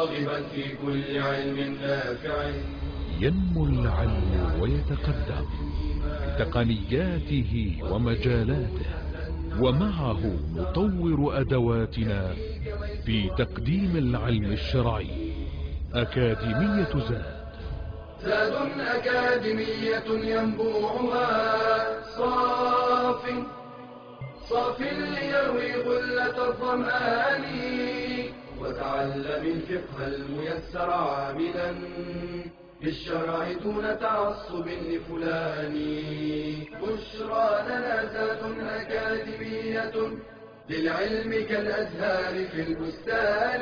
راغبا في كل علم نافع. ينمو العلم ويتقدم بتقنياته ومجالاته، ومعه نطور أدواتنا في تقديم العلم الشرعي. أكاديمية زاد أكاديمية ينبوعها صاف ليروي غلة الظمآن، وتعلم الفقه الميسر عاملا بالشرع دون تعصب لفلان. بشرى لنا زاد أكاديمية للعلم كالأزهار في البستان.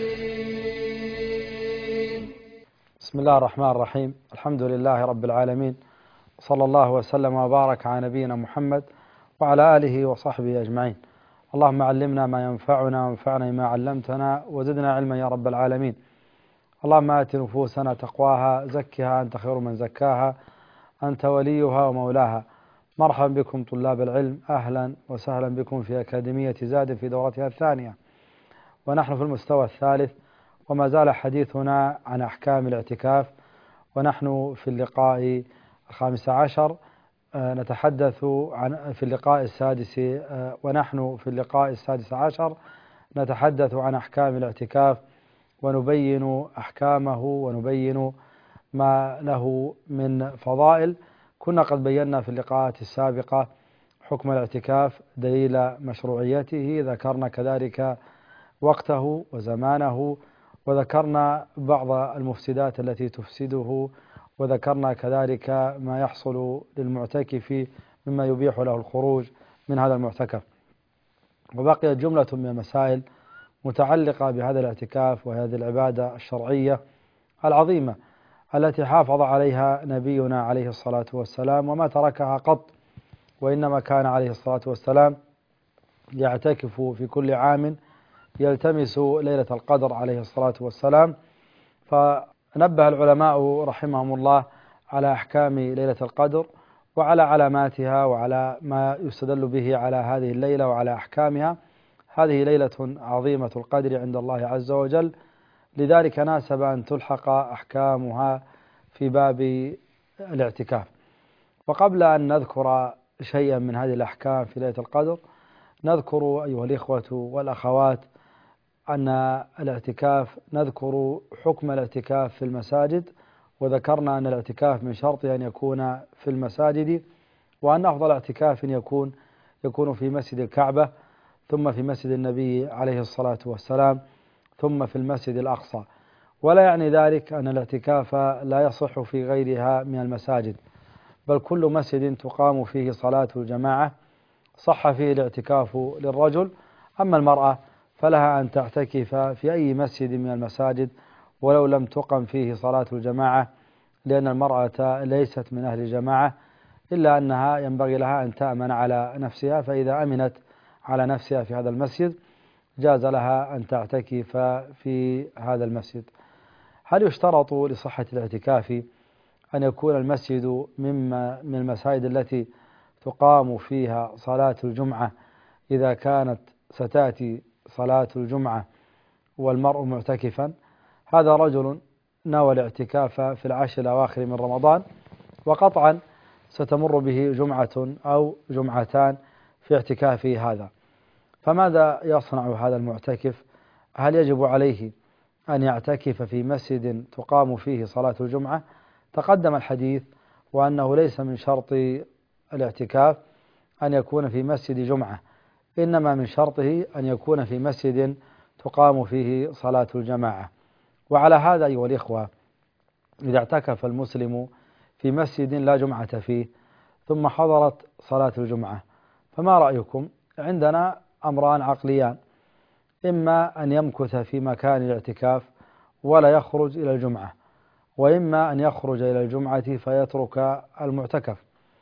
بسم الله الرحمن الرحيم. الحمد لله رب العالمين، صلى الله وسلم وبارك على نبينا محمد وعلى آله وصحبه أجمعين. اللهم علمنا ما ينفعنا وانفعنا ما علمتنا وزدنا علما يا رب العالمين. اللهم آت نفوسنا تقواها، زكها أنت خير من زكاها، أنت وليها ومولاها. مرحبا بكم طلاب العلم، أهلا وسهلا بكم في أكاديمية زاد في دورتها الثانية، ونحن في المستوى الثالث، وما زال حديثنا عن أحكام الاعتكاف، ونحن في اللقاء الخامس عشر. نتحدث في اللقاء السادس، ونحن في اللقاء السادس عشر نتحدث عن أحكام الاعتكاف، ونبين أحكامه ونبين ما له من فضائل. كنا قد بينا في اللقاءات السابقة حكم الاعتكاف، دليل مشروعيته، ذكرنا كذلك وقته وزمانه، وذكرنا بعض المفسدات التي تفسده، وذكرنا كذلك ما يحصل للمعتكف مما يبيح له الخروج من هذا المعتكف. وبقيت جملة من المسائل متعلقة بهذا الاعتكاف وهذه العبادة الشرعية العظيمة التي حافظ عليها نبينا عليه الصلاة والسلام وما تركها قط، وإنما كان عليه الصلاة والسلام يعتكف في كل عام يلتمس ليلة القدر عليه الصلاة والسلام. فنبه العلماء رحمهم الله على أحكام ليلة القدر وعلى علاماتها وعلى ما يستدل به على هذه الليلة وعلى أحكامها. هذه ليلة عظيمة القدر عند الله عز وجل، لذلك ناسب أن تلحق أحكامها في باب الاعتكاف. وقبل أن نذكر شيئا من هذه الأحكام في ليلة القدر، نذكر أيها الإخوة والأخوات أن الاعتكاف، نذكر حكم الاعتكاف في المساجد، وذكرنا أن الاعتكاف من شرط أن يكون في المساجد، وأن أفضل اعتكاف يكون في مسجد الكعبة، ثم في مسجد النبي عليه الصلاة والسلام، ثم في المسجد الأقصى. ولا يعني ذلك أن الاعتكاف لا يصح في غيرها من المساجد، بل كل مسجد تقام فيه صلاة الجماعة صح فيه الاعتكاف للرجل. أما المرأة فلها أن تعتكف في أي مسجد من المساجد ولو لم تقم فيه صلاة الجماعة، لأن المرأة ليست من أهل الجماعة، إلا أنها ينبغي لها أن تأمن على نفسها، فإذا أمنت على نفسها في هذا المسجد جاز لها أن تعتكف في هذا المسجد. هل يشترط لصحة الاعتكاف أن يكون المسجد من المساجد التي تقام فيها صلاة الجمعة إذا كانت ستأتي صلاة الجمعة والمرء معتكفا؟ هذا رجل نوى الاعتكاف في العشر الأواخر من رمضان، وقطعا ستمر به جمعة أو جمعتان في اعتكافه هذا، فماذا يصنع هذا المعتكف؟ هل يجب عليه أن يعتكف في مسجد تقام فيه صلاة الجمعة؟ تقدم الحديث وأنه ليس من شرط الاعتكاف أن يكون في مسجد جمعة، إنما من شرطه أن يكون في مسجد تقام فيه صلاة الجماعة. وعلى هذا أيها الإخوة، إذا اعتكف المسلم في مسجد لا جمعة فيه ثم حضرت صلاة الجمعة، فما رأيكم؟ عندنا أمران عقليان: إما أن يمكث في مكان الاعتكاف ولا يخرج إلى الجمعة، وإما أن يخرج إلى الجمعة فيترك المعتكف.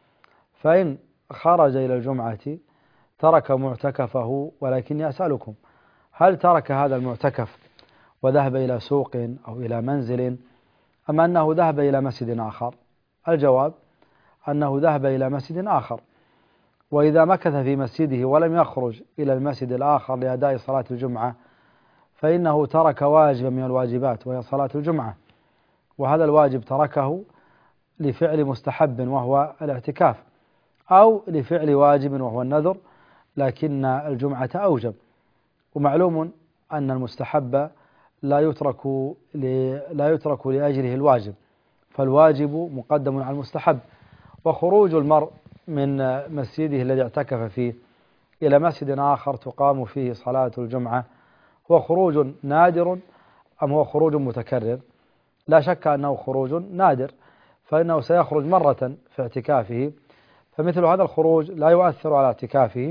فإن خرج إلى الجمعة ترك معتكفه، ولكن أسألكم، هل ترك هذا المعتكف وذهب إلى سوق أو إلى منزل، أم أنه ذهب إلى مسجد آخر؟ الجواب أنه ذهب إلى مسجد آخر. وإذا مكث في مسجده ولم يخرج إلى المسجد الآخر لأداء صلاة الجمعة، فإنه ترك واجبا من الواجبات وهي صلاة الجمعة، وهذا الواجب تركه لفعل مستحب وهو الاعتكاف، أو لفعل واجب وهو النذر، لكن الجمعة أوجب. ومعلوم أن المستحب لا يترك لأجله الواجب، فالواجب مقدم على المستحب. وخروج المرء من مسجده الذي اعتكف فيه إلى مسجد آخر تقام فيه صلاة الجمعة هو خروج نادر أم هو خروج متكرر؟ لا شك أنه خروج نادر، فإنه سيخرج مرة في اعتكافه، فمثل هذا الخروج لا يؤثر على اعتكافه.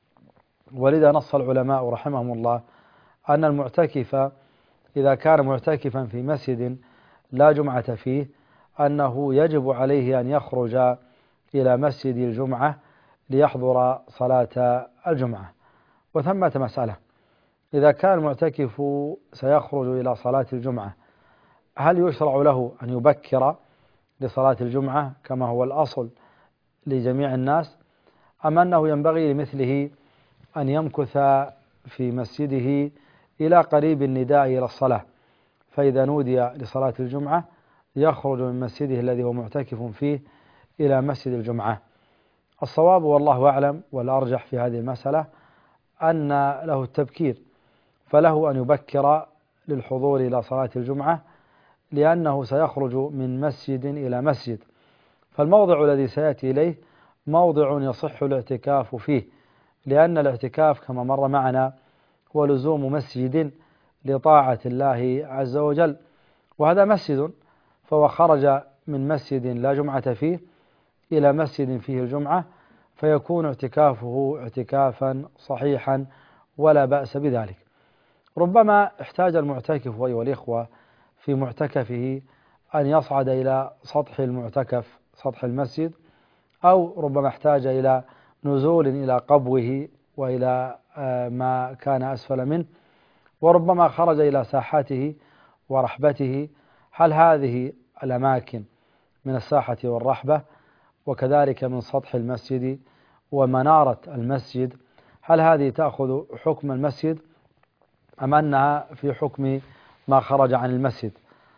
ولذا نص العلماء رحمهم الله أن المعتكف إذا كان معتكفا في مسجد لا جمعة فيه أنه يجب عليه أن يخرج إلى مسجد الجمعة ليحضر صلاة الجمعة. وثمة مسألة: إذا كان المعتكف سيخرج إلى صلاة الجمعة، هل يشرع له أن يبكر لصلاة الجمعة كما هو الأصل لجميع الناس، أم أنه ينبغي لمثله أن يمكث في مسجده إلى قريب النداء إلى الصلاة، فإذا نودي لصلاة الجمعة يخرج من مسجده الذي هو معتكف فيه إلى مسجد الجمعة؟ الصواب والله أعلم والأرجح في هذه المسألة أن له التبكير، فله أن يبكر للحضور إلى صلاة الجمعة، لأنه سيخرج من مسجد إلى مسجد، فالموضع الذي سيأتي إليه موضع يصح الاعتكاف فيه، لأن الاعتكاف كما مر معنا هو لزوم مسجد لطاعة الله عز وجل، وهذا مسجد، فهو خرج من مسجد لا جمعة فيه إلى مسجد فيه الجمعة، فيكون اعتكافه اعتكافا صحيحا ولا بأس بذلك. ربما احتاج المعتكف أيها الإخوة في معتكفه أن يصعد إلى سطح المعتكف، سطح المسجد، أو ربما احتاج إلى نزول إلى قبوه وإلى ما كان أسفل منه، وربما خرج إلى ساحته ورحبته. هل هذه الأماكن من الساحة والرحبة وكذلك من سطح المسجد ومنارة المسجد، هل هذه تأخذ حكم المسجد أم أنها في حكم ما خرج عن المسجد؟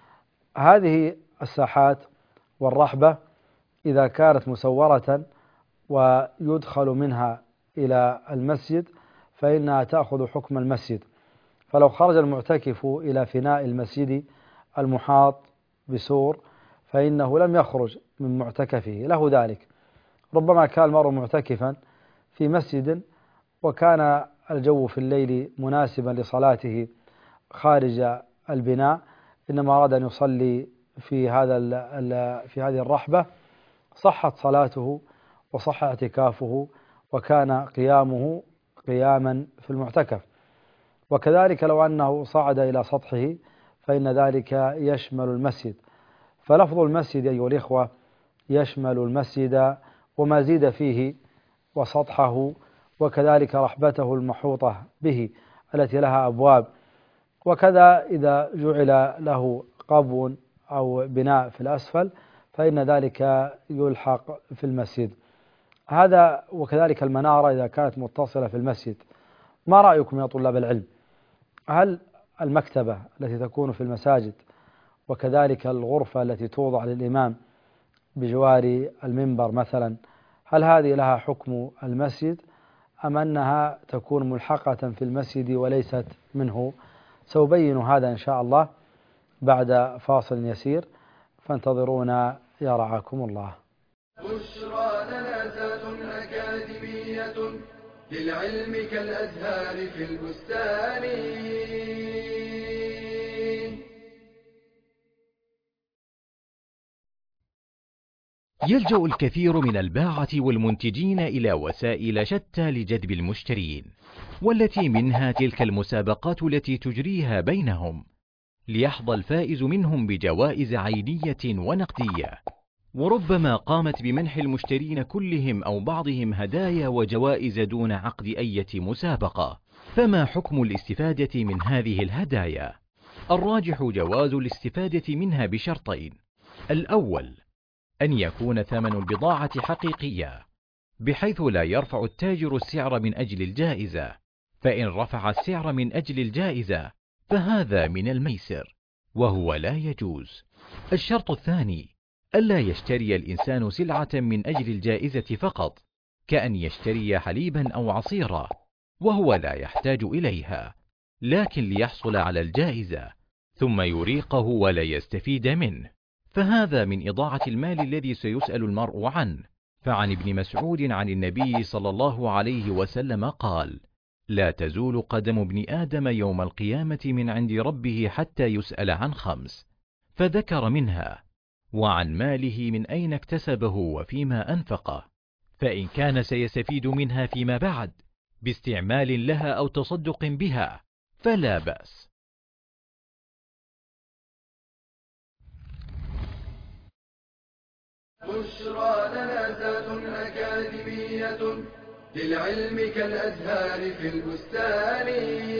هذه الساحات والرحبة إذا كانت مسورة ويدخل منها إلى المسجد فإنها تأخذ حكم المسجد، فلو خرج المعتكف إلى فناء المسجد المحاط بسور فإنه لم يخرج من معتكفه، له ذلك. ربما كان المرء معتكفا في مسجد وكان الجو في الليل مناسبا لصلاته خارج البناء، إنما أراد أن يصلي في هذه الرحبة، صحت صلاته وصح اعتكافه وكان قيامه قياما في المعتكف. وكذلك لو أنه صعد إلى سطحه فإن ذلك يشمل المسجد، فلفظ المسجد أيها الإخوة يشمل المسجد وما زيد فيه وسطحه، وكذلك رحبته المحوطة به التي لها أبواب، وكذا إذا جعل له قبو أو بناء في الأسفل فإن ذلك يلحق في المسجد. هذا وكذلك المنارة إذا كانت متصلة في المسجد. ما رأيكم يا طلاب العلم؟ هل المكتبة التي تكون في المساجد وكذلك الغرفة التي توضع للإمام بجوار المنبر مثلا، هل هذه لها حكم المسجد أم أنها تكون ملحقة في المسجد وليست منه؟ سأبين هذا إن شاء الله بعد فاصل يسير، فانتظرونا يا رعاكم الله. بشرى لنا ذات أكاديمية للعلم كالأزهار في البستان. يلجأ الكثير من الباعة والمنتجين إلى وسائل شتى لجذب المشترين، والتي منها تلك المسابقات التي تجريها بينهم ليحظى الفائز منهم بجوائز عينية ونقدية، وربما قامت بمنح المشترين كلهم أو بعضهم هدايا وجوائز دون عقد أي مسابقة. فما حكم الاستفادة من هذه الهدايا؟ الراجح جواز الاستفادة منها بشرطين: الأول أن يكون ثمن البضاعة حقيقية، بحيث لا يرفع التاجر السعر من أجل الجائزة، فإن رفع السعر من أجل الجائزة فهذا من الميسر وهو لا يجوز. الشرط الثاني ألا يشتري الإنسان سلعة من أجل الجائزة فقط، كأن يشتري حليبا أو عصيرا وهو لا يحتاج إليها، لكن ليحصل على الجائزة ثم يريقه ولا يستفيد منه، فهذا من إضاعة المال الذي سيسأل المرء عنه. فعن ابن مسعود عن النبي صلى الله عليه وسلم قال: لا تزول قدم ابن آدم يوم القيامة من عند ربه حتى يسأل عن 5، فذكر منها: وعن ماله من أين اكتسبه وفيما أنفقه، فإن كان سيستفيد منها فيما بعد باستعمال لها أو تصدق بها فلا بأس. بشرى لنا ذات أكاديمية للعلم كالأزهار في البستان.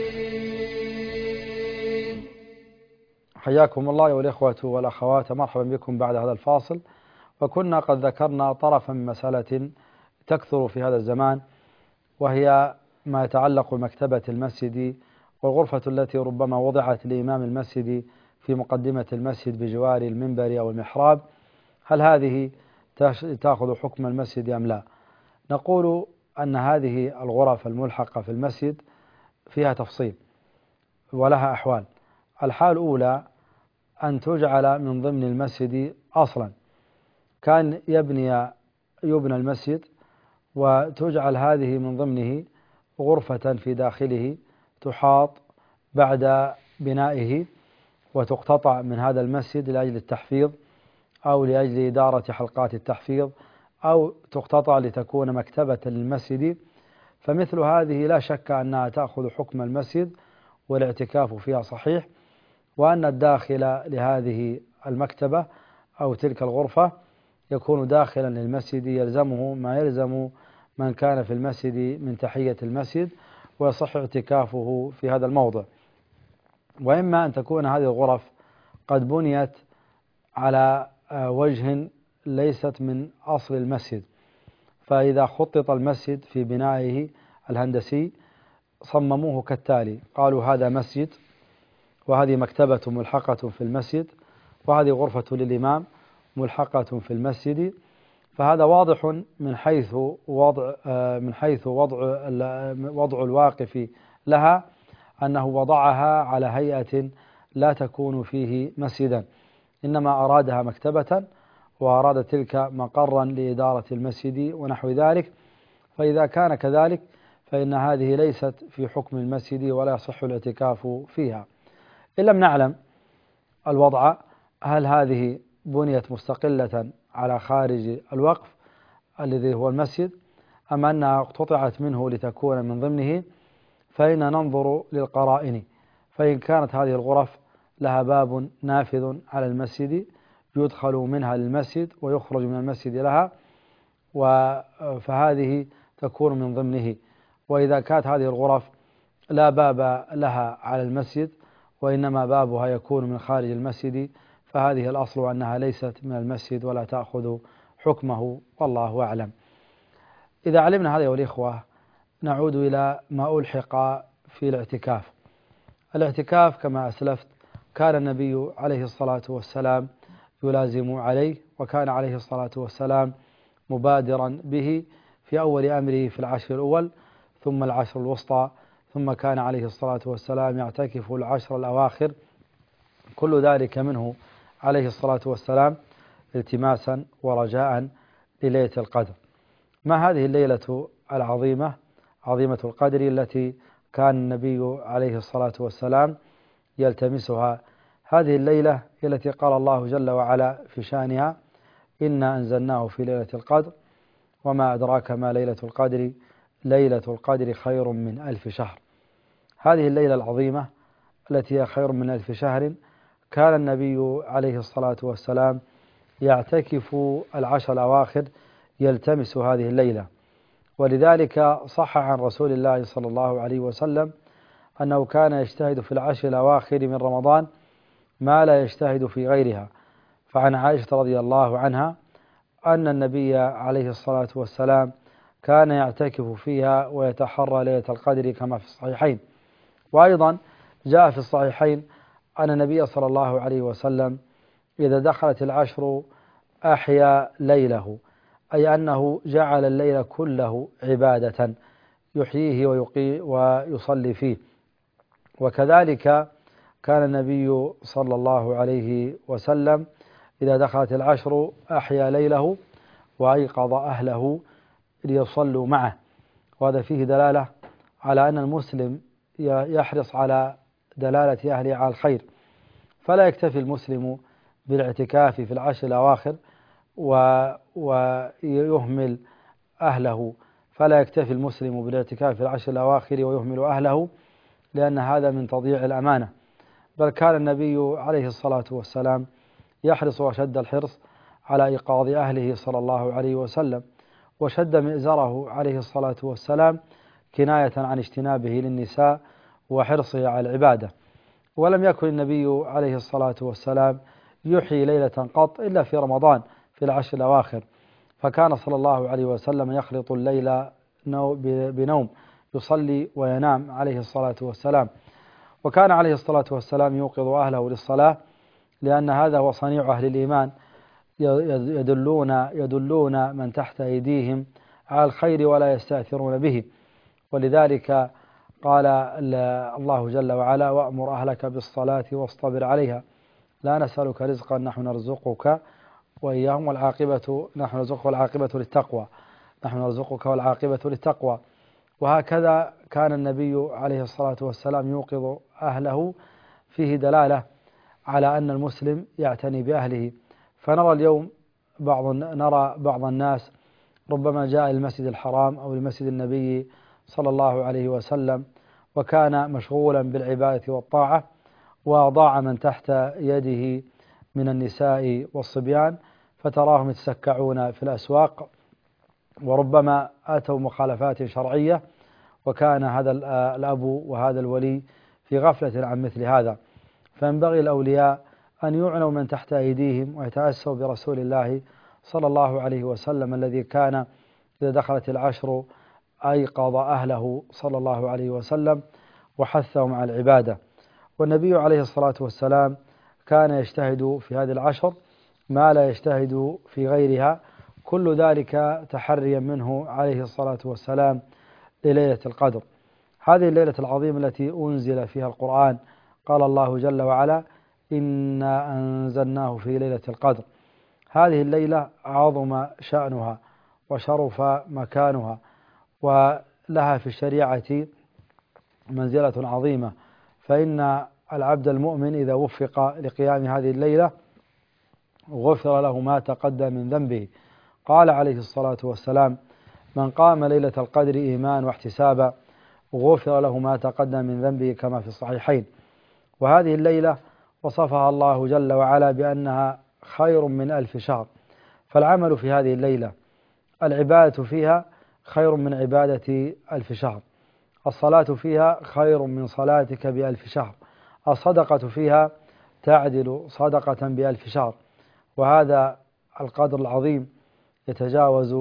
حياكم الله أيها الإخوة والأخوات، مرحبا بكم بعد هذا الفاصل. وكنا قد ذكرنا طرفا من مسألة تكثر في هذا الزمان، وهي ما يتعلق بمكتبة المسجد والغرفة التي ربما وضعت لإمام المسجد في مقدمة المسجد بجوار المنبر أو المحراب. هل هذه تأخذ حكم المسجد أم لا؟ نقول أن هذه الغرف الملحقة في المسجد فيها تفصيل ولها أحوال. الحال الأولى أن تجعل من ضمن المسجد أصلا، كان يبنى المسجد وتجعل هذه من ضمنه غرفة في داخله تحاط بعد بنائه وتقتطع من هذا المسجد لأجل التحفيظ أو لأجل إدارة حلقات التحفيظ، أو تقتطع لتكون مكتبة للمسجد. فمثل هذه لا شك أنها تأخذ حكم المسجد والاعتكاف فيها صحيح، وأن الداخل لهذه المكتبة أو تلك الغرفة يكون داخلا للمسجد، يلزمه ما يلزم من كان في المسجد من تحية المسجد، ويصح اعتكافه في هذا الموضع. وإما أن تكون هذه الغرف قد بنيت على وجه ليست من أصل المسجد، فإذا خطط المسجد في بنائه الهندسي صمموه كالتالي: قالوا هذا مسجد، وهذه مكتبة ملحقة في المسجد، وهذه غرفة للإمام ملحقة في المسجد. فهذا واضح من حيث وضع الواقف لها أنه وضعها على هيئة لا تكون فيه مسجدا، إنما أرادها مكتبة وأراد تلك مقرا لإدارة المسجد ونحو ذلك. فإذا كان كذلك فإن هذه ليست في حكم المسجد ولا يصح الاعتكاف فيها. إن لم نعلم الوضع، هل هذه بنيت مستقلة على خارج الوقف الذي هو المسجد أم أنها اقتطعت منه لتكون من ضمنه، فإن ننظر للقرائن. فإن كانت هذه الغرف لها باب نافذ على المسجد يدخل منها للمسجد ويخرج من المسجد لها، فهذه تكون من ضمنه. وإذا كانت هذه الغرف لا باب لها على المسجد وإنما بابها يكون من خارج المسجد، فهذه الأصل أنها ليست من المسجد ولا تأخذ حكمه، والله أعلم. إذا علمنا هذا يا الإخوة نعود إلى ما ألحق في الاعتكاف. الاعتكاف كما أسلفت كان النبي عليه الصلاة والسلام يلازم عليه، وكان عليه الصلاة والسلام مبادرا به في أول أمره في العشر الأول ثم العشر الوسطى، ثم كان عليه الصلاة والسلام يعتكف العشر الأواخر، كل ذلك منه عليه الصلاة والسلام التماسا ورجاء لليلة القدر. ما هذه الليلة العظيمة عظيمة القدر التي كان النبي عليه الصلاة والسلام يلتمسها؟ هذه الليلة التي قال الله جل وعلا في شأنها: إنا أنزلناه في ليلة القدر وما أدراك ما ليلة القدر ليلة القدر خير من 1000 شهر. هذه الليلة العظيمة التي هي خير من 1000 شهر كان النبي عليه الصلاة والسلام يعتكف العشر الأواخر يلتمس هذه الليلة. ولذلك صح عن رسول الله صلى الله عليه وسلم أنه كان يجتهد في العشر الأواخر من رمضان ما لا يجتهد في غيرها. فعن عائشة رضي الله عنها أن النبي عليه الصلاة والسلام كان يعتكف فيها ويتحرى ليلة القدر كما في الصحيحين. وأيضا جاء في الصحيحين أن النبي صلى الله عليه وسلم إذا دخلت العشر أحيا ليله، أي أنه جعل الليل كله عبادة يحييه ويصلي فيه. وكذلك كان النبي صلى الله عليه وسلم إذا دخلت العشر أحيا ليله وأيقظ أهله ليصلوا معه. وهذا فيه دلالة على أن المسلم يحرص على دلالة أهله على الخير، فلا يكتفي المسلم بالاعتكاف في العشر الأواخر ويهمل أهله، فلا يكتفي المسلم بالاعتكاف في العشر الأواخر ويهمل أهله، لأن هذا من تضييع الأمانة. بل كان النبي عليه الصلاة والسلام يحرص وشد الحرص على إيقاظ أهله صلى الله عليه وسلم، وشد مئزره عليه الصلاة والسلام كناية عن اجتنابه للنساء وحرصه على العبادة. ولم يكن النبي عليه الصلاة والسلام يحيي ليلة قط إلا في رمضان في العشر الأواخر، فكان صلى الله عليه وسلم يخلط الليل بنوم، يصلي وينام عليه الصلاة والسلام. وكان عليه الصلاة والسلام يوقظ أهله للصلاة، لأن هذا هو صنيع أهل الإيمان، يدلون من تحت أيديهم على الخير ولا يستأثرون به. ولذلك قال الله جل وعلا: وأمر أهلك بالصلاة واصطبر عليها لا نسألك رزقا نحن نرزقك وإياهم نحن نرزقك والعاقبة للتقوى، نحن نرزقك والعاقبة للتقوى. وهكذا كان النبي عليه الصلاة والسلام يوقظ أهله، فيه على أن المسلم يعتني بأهله. فنرى اليوم بعض الناس ربما جاء المسجد الحرام أو المسجد النبي صلى الله عليه وسلم وكان مشغولا بالعبادة والطاعة، وضاع من تحت يده من النساء والصبيان، فتراهم يتسكعون في الأسواق، وربما أتوا مخالفات شرعية، وكان هذا الأب وهذا الولي في غفلة عن مثل هذا. فينبغي الأولياء أن يعنوا من تحت أيديهم ويتأسوا برسول الله صلى الله عليه وسلم الذي كان إذا دخلت العشر أيقظ أهله صلى الله عليه وسلم وحثهم على العبادة. والنبي عليه الصلاة والسلام كان يجتهد في هذه العشر ما لا يجتهد في غيرها، كل ذلك تحريا منه عليه الصلاة والسلام لليلة القدر، هذه الليلة العظيمة التي أنزل فيها القرآن. قال الله جل وعلا: إنا أنزلناه في ليلة القدر. هذه الليلة عظم شأنها وشرف مكانها، ولها في الشريعة منزلة عظيمة، فإن العبد المؤمن إذا وفق لقيام هذه الليلة غفر له ما تقدم من ذنبه. قال عليه الصلاة والسلام: من قام ليلة القدر إيمان واحتسابا غفر له ما تقدم من ذنبه، كما في الصحيحين. وهذه الليلة وصفها الله جل وعلا بأنها خير من 1000 شهر، فالعمل في هذه الليلة، العبادة فيها خير من عبادة 1000 شهر، الصلاة فيها خير من صلاتك ب1000 شهر، الصدقة فيها تعدل صدقة ب1000 شهر. وهذا القدر العظيم يتجاوز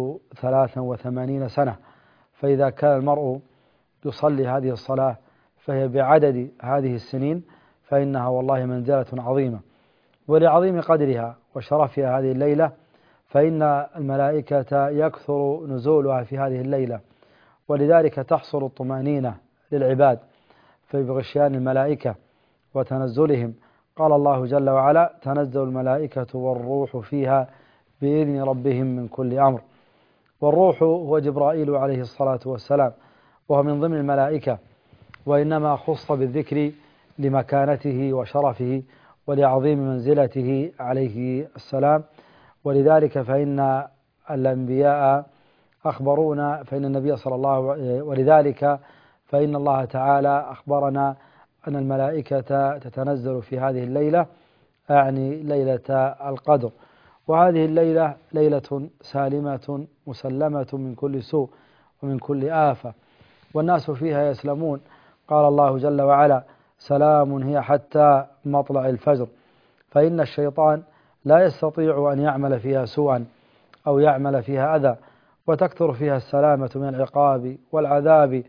83 سنة، فإذا كان المرء يصلي هذه الصلاة فهي بعدد هذه السنين، فإنها والله منزلة عظيمة. ولعظيم قدرها وشرفها هذه الليلة، فإن الملائكة يكثر نزولها في هذه الليلة، ولذلك تحصل الطمأنينة للعباد في غشيان الملائكة وتنزلهم. قال الله جل وعلا: تنزل الملائكة والروح فيها بإذن ربهم من كل أمر. والروح هو جبرائيل عليه الصلاة والسلام، وهو من ضمن الملائكة، وإنما خص بالذكر لمكانته وشرفه ولعظيم منزلته عليه السلام. ولذلك فإن الأنبياء أخبرونا، فإن النبي صلى الله ولذلك فإن الله تعالى أخبرنا أن الملائكة تتنزل في هذه الليلة، أعني ليلة القدر. وهذه الليلة ليلة سالمة مسلمة من كل سوء ومن كل آفة، والناس فيها يسلمون. قال الله جل وعلا: سلام هي حتى مطلع الفجر. فإن الشيطان لا يستطيع أن يعمل فيها سوءا أو يعمل فيها أذى، وتكثر فيها السلامة من العقاب والعذاب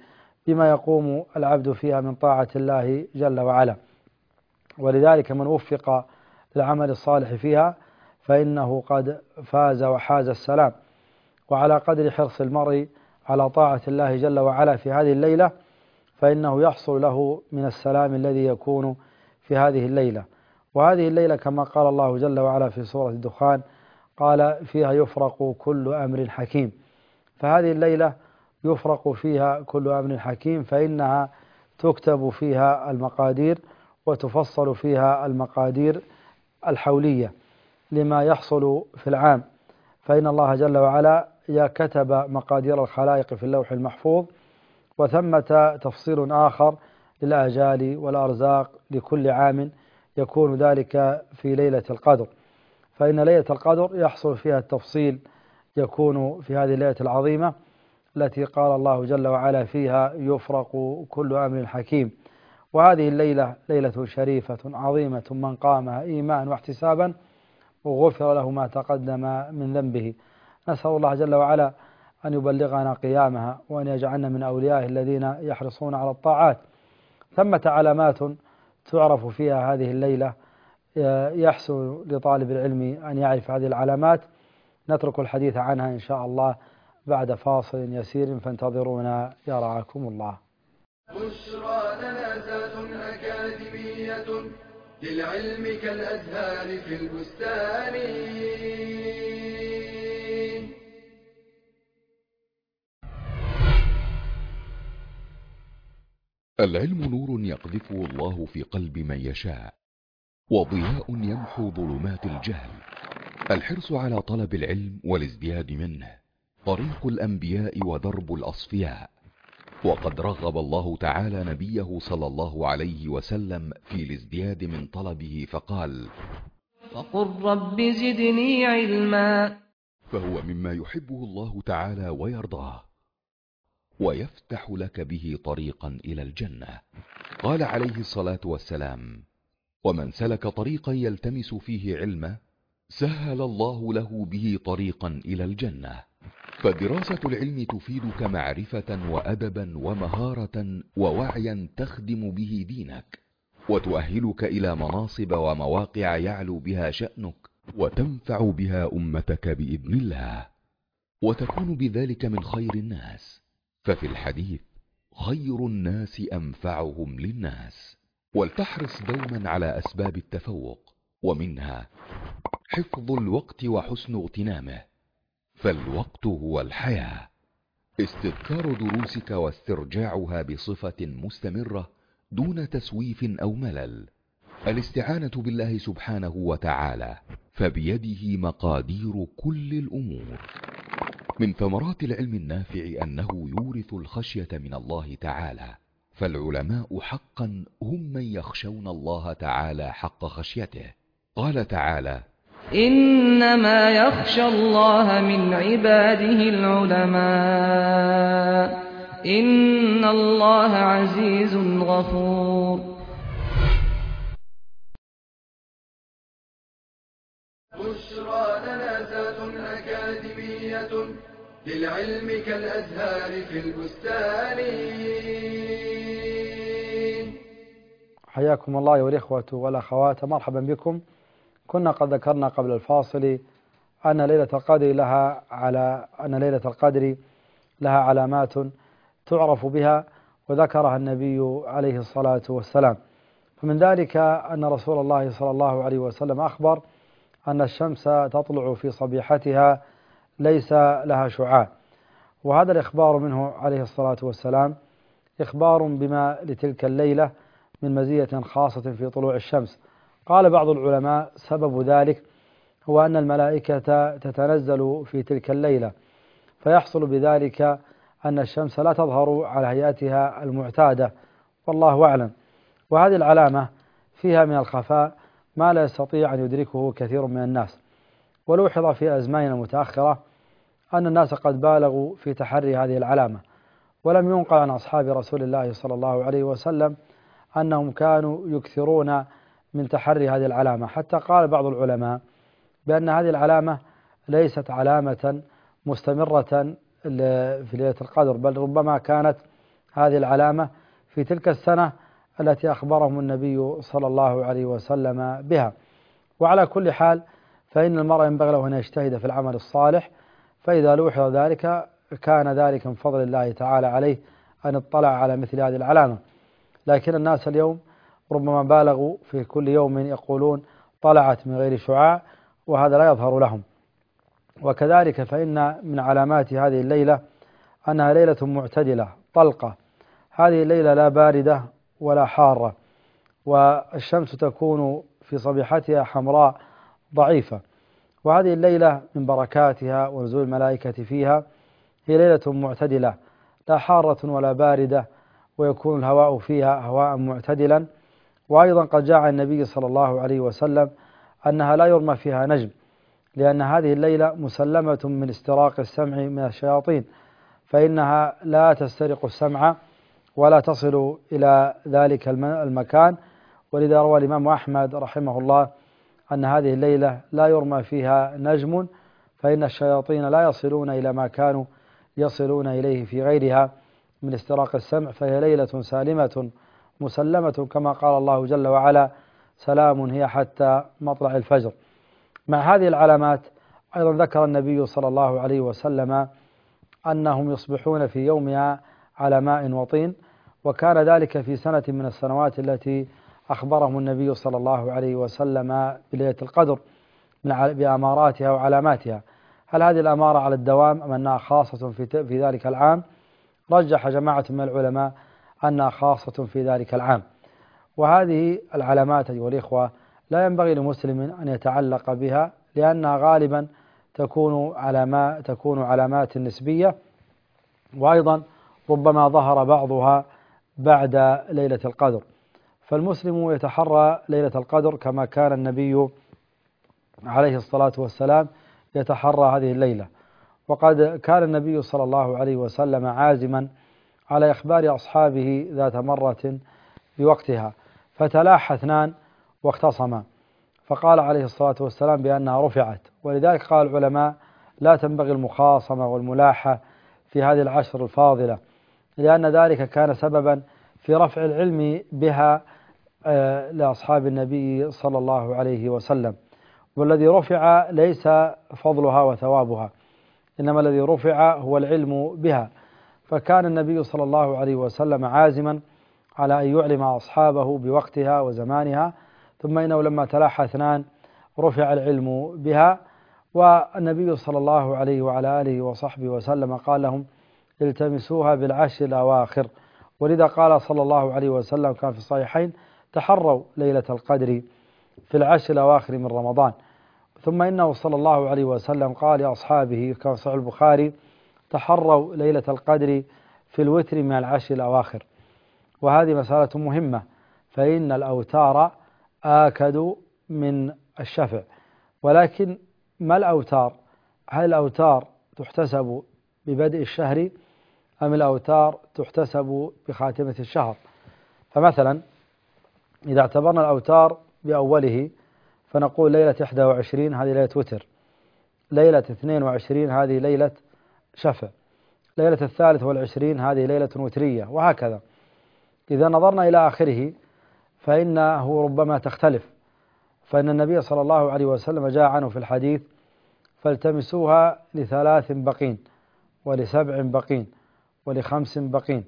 بما يقوم العبد فيها من طاعة الله جل وعلا. ولذلك من وفق للعمل الصالح فيها فإنه قد فاز وحاز السلام. وعلى قدر حرص المرء على طاعة الله جل وعلا في هذه الليلة فإنه يحصل له من السلام الذي يكون في هذه الليلة. وهذه الليلة كما قال الله جل وعلا في سورة الدخان قال فيها يفرق كل أمر حكيم. فهذه الليلة يفرق فيها كل أمر حكيم، فإنها تكتب فيها المقادير وتفصل فيها المقادير الحولية لما يحصل في العام. فإن الله جل وعلا كتب مقادير الخلائق في اللوح المحفوظ، وثمة تفصيل آخر للآجال والأرزاق لكل عام يكون ذلك في ليلة القدر. فإن ليلة القدر يحصل فيها التفصيل يكون في هذه الليلة العظيمة التي قال الله جل وعلا فيها يفرق كل أمر حكيم. وهذه الليلة ليلة شريفة عظيمة، من قامها إيمانا واحتسابا وغفر له ما تقدم من ذنبه. نسأل الله جل وعلا أن يبلغنا قيامها وأن يجعلنا من أوليائه الذين يحرصون على الطاعات. ثمة علامات تعرف فيها هذه الليلة، يحسن لطالب العلم أن يعرف هذه العلامات. نترك الحديث عنها إن شاء الله بعد فاصل يسير، فانتظرونا يرعاكم الله. بشرى لنا ذات أكاديمية للعلم كالأزهار في البستان. العلم نور يقذفه الله في قلب من يشاء، وضياء يمحو ظلمات الجهل. الحرص على طلب العلم والازدياد منه طريق الأنبياء ودرب الأصفياء. وقد رغب الله تعالى نبيه صلى الله عليه وسلم في الازدياد من طلبه فقال: فقل رب زدني علما. فهو مما يحبه الله تعالى ويرضاه، ويفتح لك به طريقا إلى الجنة. قال عليه الصلاة والسلام: ومن سلك طريقا يلتمس فيه علما سهل الله له به طريقا إلى الجنة. فدراسة العلم تفيدك معرفة وأدبا ومهارة ووعيا تخدم به دينك، وتؤهلك إلى مناصب ومواقع يعلو بها شأنك، وتنفع بها أمتك بإذن الله، وتكون بذلك من خير الناس. ففي الحديث: خير الناس أنفعهم للناس. ولتحرص دوما على أسباب التفوق، ومنها حفظ الوقت وحسن اغتنامه، فالوقت هو الحياة. استذكار دروسك واسترجاعها بصفة مستمرة دون تسويف أو ملل. الاستعانة بالله سبحانه وتعالى، فبيده مقادير كل الأمور. من ثمرات العلم النافع أنه يورث الخشية من الله تعالى، فالعلماء حقا هم من يخشون الله تعالى حق خشيته. قال تعالى: إنما يخشى الله من عباده العلماء، إن الله عزيز غفور. بشرى لنا ذات أكاديمية للعلم كالأزهار في البستان. حياكم الله أيها الإخوة والأخوات، مرحبا بكم. كنا قد ذكرنا قبل الفاصل أن ليلة القدر لها علامات تعرف بها، وذكرها النبي عليه الصلاة والسلام. فمن ذلك أن رسول الله صلى الله عليه وسلم أخبر أن الشمس تطلع في صبيحتها ليس لها شعاع، وهذا الإخبار منه عليه الصلاة والسلام إخبار بما لتلك الليلة من مزية خاصة في طلوع الشمس. قال بعض العلماء سبب ذلك هو أن الملائكة تتنزل في تلك الليلة، فيحصل بذلك أن الشمس لا تظهر على هيئتها المعتادة، والله أعلم. وهذه العلامة فيها من الخفاء ما لا يستطيع أن يدركه كثير من الناس. ولوحظ في أزماننا المتأخرة أن الناس قد بالغوا في تحري هذه العلامة، ولم ينقل عن أصحاب رسول الله صلى الله عليه وسلم أنهم كانوا يكثرون من تحري هذه العلامة، حتى قال بعض العلماء بأن هذه العلامة ليست علامة مستمرة في ليلة القدر، بل ربما كانت هذه العلامة في تلك السنة التي أخبرهم النبي صلى الله عليه وسلم بها. وعلى كل حال فإن المرء ينبغي له أن يجتهد في العمل الصالح، فإذا لوحظ ذلك كان ذلك من فضل الله تعالى عليه أن اطلع على مثل هذه العلامة. لكن الناس اليوم ربما بالغوا في كل يوم يقولون طلعت من غير شعاع، وهذا لا يظهر لهم. وكذلك فإن من علامات هذه الليلة أنها ليلة معتدلة طلقة. هذه الليلة لا باردة ولا حارة، والشمس تكون في صبيحتها حمراء ضعيفة. وهذه الليلة من بركاتها ونزول الملائكة فيها هي ليلة معتدلة لا حارة ولا باردة، ويكون الهواء فيها هواء معتدلا. وأيضا قد جاء عن النبي صلى الله عليه وسلم أنها لا يرمى فيها نجم، لأن هذه الليلة مسلمة من استراق السمع من الشياطين، فإنها لا تسترق السمع ولا تصل إلى ذلك المكان. ولذا روى الإمام أحمد رحمه الله أن هذه الليلة لا يرمى فيها نجم، فإن الشياطين لا يصلون إلى ما كانوا يصلون إليه في غيرها من استراق السمع، فهي ليلة سالمة مسلمة كما قال الله جل وعلا: سلام هي حتى مطلع الفجر. مع هذه العلامات أيضا ذكر النبي صلى الله عليه وسلم أنهم يصبحون في يومها على ماء وطين، وكان ذلك في سنة من السنوات التي أخبرهم النبي صلى الله عليه وسلم بليلة القدر بأماراتها وعلاماتها. هل هذه الأمارة على الدوام أم أنها خاصة في ذلك العام؟ رجح جماعة من العلماء أنها خاصة في ذلك العام. وهذه العلامات أيها الإخوة لا ينبغي لمسلم أن يتعلق بها، لأنها غالبا تكون علامات نسبية، وأيضا ربما ظهر بعضها بعد ليلة القدر. فالمسلم يتحرى ليلة القدر كما كان النبي عليه الصلاة والسلام يتحرى هذه الليلة. وقد كان النبي صلى الله عليه وسلم عازما على إخبار أصحابه ذات مرة بوقتها، فتلاحى اثنان واختصما، فقال عليه الصلاة والسلام بأنها رفعت. ولذلك قال العلماء: لا تنبغي المخاصمة والملاحة في هذه العشر الفاضلة، لأن ذلك كان سببا في رفع العلم بها لأصحاب النبي صلى الله عليه وسلم. والذي رفع ليس فضلها وثوابها، إنما الذي رفع هو العلم بها. فكان النبي صلى الله عليه وسلم عازما على أن يعلم أصحابه بوقتها وزمانها، ثم إنه لما تلاحى اثنان رفع العلم بها. والنبي صلى الله عليه وعلى آله وصحبه وسلم قال لهم: التمسوها بالعشر الأواخر. ولذا قال صلى الله عليه وسلم كان في الصحيحين: تحروا ليلة القدر في العشر الأواخر من رمضان. ثم إنه صلى الله عليه وسلم قال لأصحابه كما في صحيح البخاري: تحروا ليلة القدر في الوتر من العشر الأواخر. وهذه مسألة مهمة، فإن الأوتار آكد من الشفع. ولكن ما الأوتار؟ هل الأوتار تحتسب ببدء الشهر أم الأوتار تحتسب بخاتمة الشهر؟ فمثلا إذا اعتبرنا الأوتار بأوله فنقول ليلة 21 هذه ليلة وتر، ليلة 22 هذه ليلة شفع، ليلة 23 هذه ليلة وترية، وهكذا. إذا نظرنا إلى آخره فإنه ربما تختلف، فإن النبي صلى الله عليه وسلم جاء عنه في الحديث: فالتمسوها ل3 بقين ول7 بقين ول5 بقين،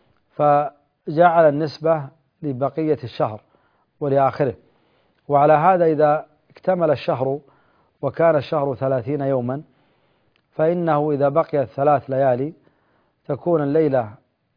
فجعل النسبة لبقية الشهر ولآخره. وعلى هذا إذا اكتمل الشهر وكان الشهر 30 يوما، فإنه إذا بقيت 3 ليالي تكون الليلة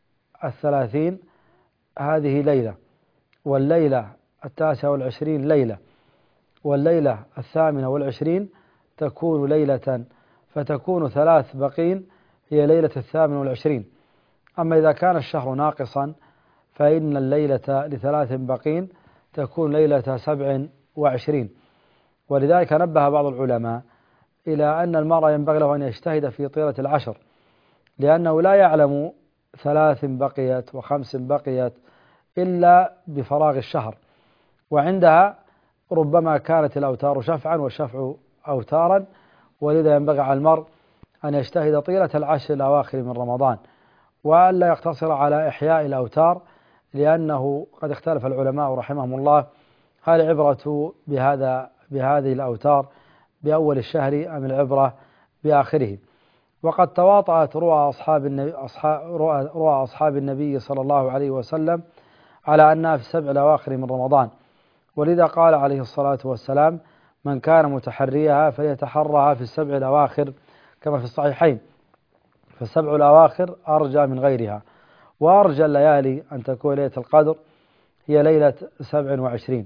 30 هذه ليلة، والليلة 29 ليلة، والليلة 28 تكون ليلة، فتكون 3 بقين هي ليلة 28. أما إذا كان الشهر ناقصا فإن الليلة ل3 بقين تكون ليلة 27. ولذلك نبه بعض العلماء إلى أن المرء ينبغي له أن يجتهد في طيلة العشر، لأنه لا يعلم 3 بقيت و5 بقيت إلا بفراغ الشهر، وعندها ربما كانت الأوتار شفعا والشفع أوتارا. ولذا ينبغي على المرء أن يجتهد طيلة العشر الأواخر من رمضان، وألا يقتصر على إحياء الأوتار، لأنه قد اختلف العلماء رحمهم الله هل العبرة بهذه الأوتار بأول الشهر أم العبرة بآخره. وقد تواطأت رؤى أصحاب النبي صلى الله عليه وسلم على أنها في السبع الأواخر من رمضان، ولذا قال عليه الصلاة والسلام: من كان متحريها فليتحرها في السبع الأواخر، كما في الصحيحين. فالسبع الأواخر أرجى من غيرها، وأرجى الليالي أن تكون ليلة القدر هي ليلة 27.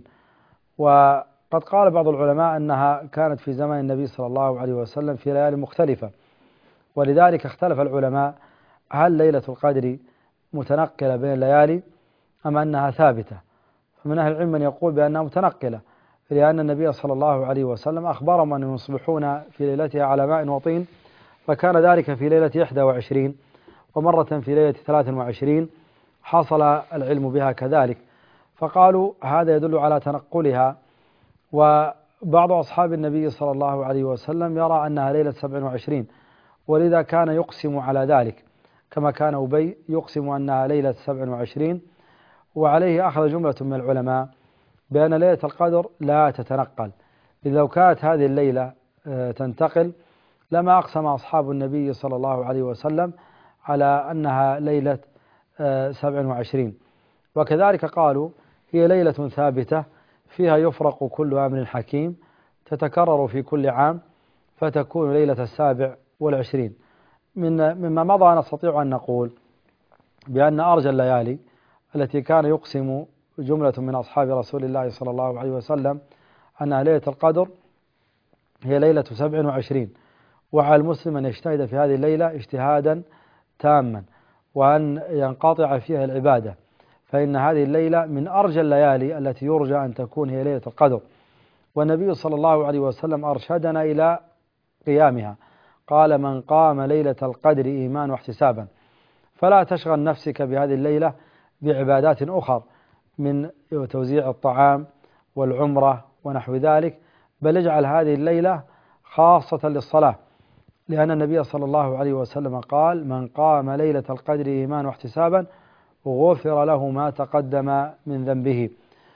وقد قال بعض العلماء أنها كانت في زمن النبي صلى الله عليه وسلم في ليالي مختلفة، ولذلك اختلف العلماء هل ليلة القدر متنقلة بين الليالي أم أنها ثابتة. فمن أهل العلم من يقول بأنها متنقلة، لأن النبي صلى الله عليه وسلم أخبرهم أنهم يصبحون في ليلتها على ماء وطين، فكان ذلك في ليلة 21، ومرة في ليلة 23 حصل العلم بها كذلك، فقالوا هذا يدل على تنقلها. وبعض أصحاب النبي صلى الله عليه وسلم يرى أنها ليلة 27، ولذا كان يقسم على ذلك، كما كان أبي يقسم أنها ليلة 27. وعليه أخذ جملة من العلماء بأن ليلة القدر لا تتنقل، إذ لو كانت هذه الليلة تنتقل لما أقسم أصحاب النبي صلى الله عليه وسلم على أنها ليلة 27. وكذلك قالوا هي ليلة ثابتة فيها يفرق كل أمر حكيم، تتكرر في كل عام، فتكون ليلة 27. مما مضى نستطيع أن نقول بأن أرجى الليالي التي كان يقسم جملة من أصحاب رسول الله صلى الله عليه وسلم أنها ليلة القدر هي ليلة 27. وعلى المسلم أن يجتهد في هذه الليلة اجتهادا تاما، وأن ينقطع فيها العبادة، فإن هذه الليلة من أرجى الليالي التي يرجى أن تكون هي ليلة القدر. والنبي صلى الله عليه وسلم أرشدنا إلى قيامها، قال: من قام ليلة القدر إيمانا واحتسابا. فلا تشغل نفسك بهذه الليلة بعبادات أخرى من توزيع الطعام والعمرة ونحو ذلك، بل اجعل هذه الليلة خاصة للصلاة، لأن النبي صلى الله عليه وسلم قال: من قام ليلة القدر إيمانا واحتسابا غفر له ما تقدم من ذنبه.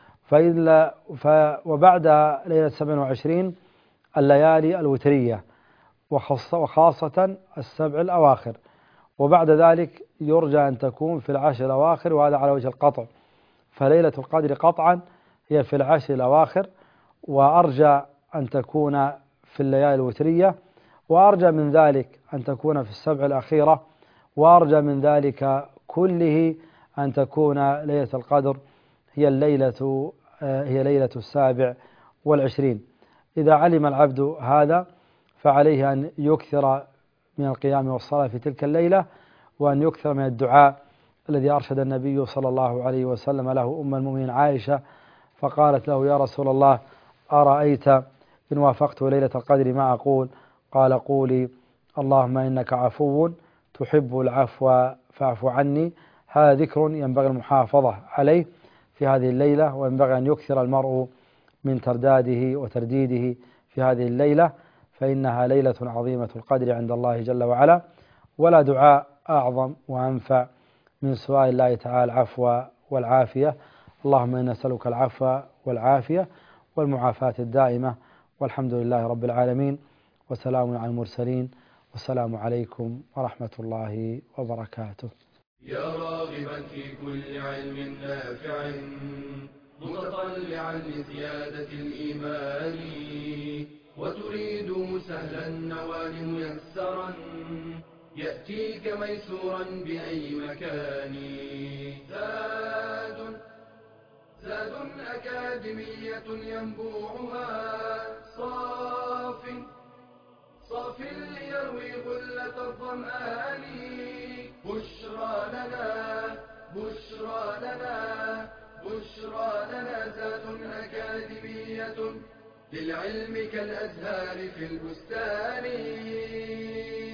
وبعد ليلة 27 الليالي الوترية، وخاصة السبع الأواخر، وبعد ذلك يرجى أن تكون في العشر الأواخر، وهذا على وجه القطع. فليلة القدر قطعا هي في العشر الأواخر، وأرجى أن تكون في الليالي الوترية، وأرجى من ذلك أن تكون في السبع الأخيرة، وأرجى من ذلك كله أن تكون ليلة القدر هي ليلة 27. إذا علم العبد هذا فعليه أن يكثر من القيام والصلاة في تلك الليلة، وأن يكثر من الدعاء الذي أرشد النبي صلى الله عليه وسلم له أم المؤمنين عائشة، فقالت له: يا رسول الله، أرأيت إن وافقت ليلة القدر ما أقول؟ قال: قولي: اللهم إنك عفو تحب العفو فاعف عني. هذا ذكر ينبغي المحافظة عليه في هذه الليلة، وينبغي أن يكثر المرء من ترداده وترديده في هذه الليلة، فإنها ليلة عظيمة القدر عند الله جل وعلا، ولا دعاء أعظم وأنفع من سؤال الله تعالى العفو والعافية. اللهم إنا نسألك العفو والعافية والمعافاة الدائمة، والحمد لله رب العالمين، وسلام على المرسلين، والسلام عليكم ورحمة الله وبركاته. يا راغبا في كل علم نافع، متطلعا لزيادة الإيمان، وتريد سهلا النوال ميسرا، يأتيك ميسورا بأي مكان. زاد أكاديمية ينبوعها صاف ليروي غلة الظمآن. بشرى لنا زاد أكاديمية للعلم كالأزهار في البستان.